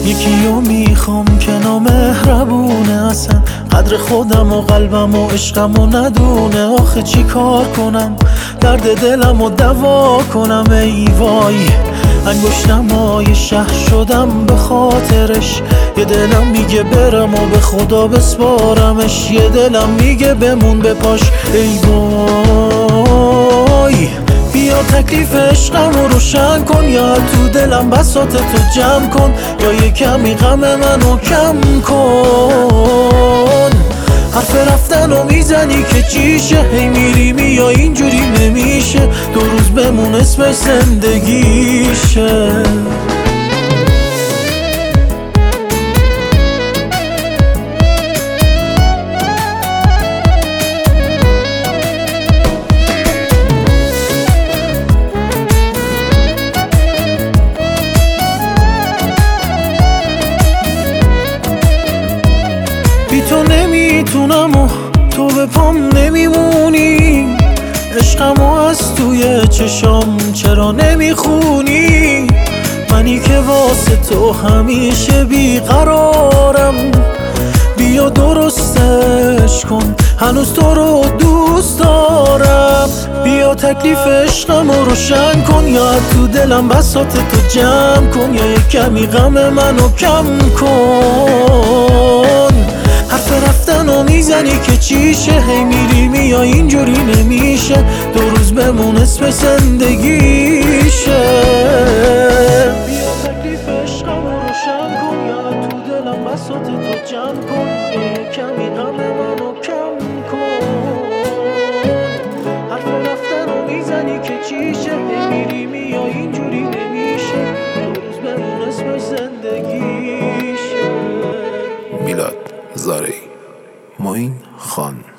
یکی رو میخوام که نامهربونه، اصلا قدر خودم و قلبم و عشقم و ندونه. آخه چی کار کنم درد دلم و دوا کنم؟ ای وای انگشتمای شهر شدم به خاطرش. یه دلم میگه برم و به خدا بسپارمش، یه دلم میگه بمون به پاش. ای وای بیا تکلیف عشقم رو روشن کن، یا تو دلم بساط تو جمع کن، یا یه کمی غم منو کم کن. حرف رفتن رو میزنی که چیشه، هی میری یا اینجوری نمیشه، 2 روز بمون اسم زندگیشه. بی تو نمیتونم و تو به پام نمیمونی، عشقمو از توی چشام چرا نمیخونی؟ منی که واسه تو همیشه بیقرارم، بیا درستش کن هنوز تو رو دوست دارم. بیا تکلیف عشقم رو روشن کن، یا تو دلم بساط تو جمع کن، یا یه کمی غم منو کم کن. حرف رفتن رو میزنی که چیشه، هی میری یا اینجوری نمیشه، 2 روز بمون اسم زندگیشه. بیا تکلیف عشقم رو روشن کن، یا تو دلم بساط تو جمع کن، یه کمی غم منو کم کن. حرف رفتن رو میزنی که چیشه، هی میری یا اینجوری نمیشه، 2 روز بمون اسم زندگیشه. میلاد زارعی، معین خان.